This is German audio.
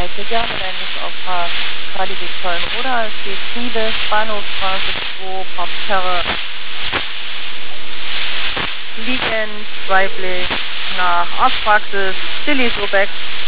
sehr gerne, wenn ich auf Kalibi-Köln-Oder, es geht Friede, Bahnhofstraße 2, Parterre, liegend, weiblich, nach Arztpraxis, Silly Sobeck.